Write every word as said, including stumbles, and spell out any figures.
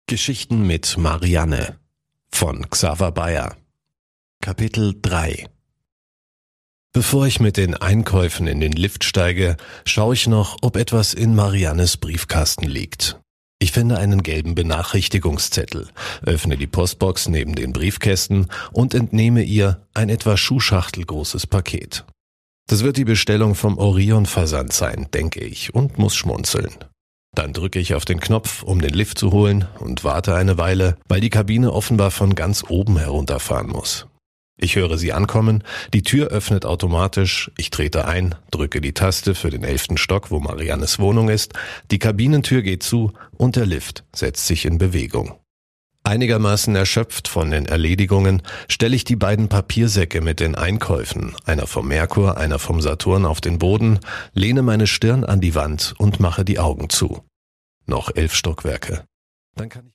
Geschichten mit Marianne von Xaver Bayer. Kapitel drei. Bevor ich mit den Einkäufen in den Lift steige, schaue ich noch, ob etwas in Mariannes Briefkasten liegt. Ich finde einen gelben Benachrichtigungszettel, öffne die Postbox neben den Briefkästen und entnehme ihr ein etwa schuhschachtelgroßes Paket. Das wird die Bestellung vom Orion-Versand sein, denke ich, und muss schmunzeln. Dann drücke ich auf den Knopf, um den Lift zu holen, und warte eine Weile, weil die Kabine offenbar von ganz oben herunterfahren muss. Ich höre sie ankommen, die Tür öffnet automatisch, ich trete ein, drücke die Taste für den elften Stock, wo Mariannes Wohnung ist, die Kabinentür geht zu und der Lift setzt sich in Bewegung. Einigermaßen erschöpft von den Erledigungen stelle ich die beiden Papiersäcke mit den Einkäufen, einer vom Merkur, einer vom Saturn, auf den Boden, lehne meine Stirn an die Wand und mache die Augen zu. Noch elf Stockwerke. Dann kann ich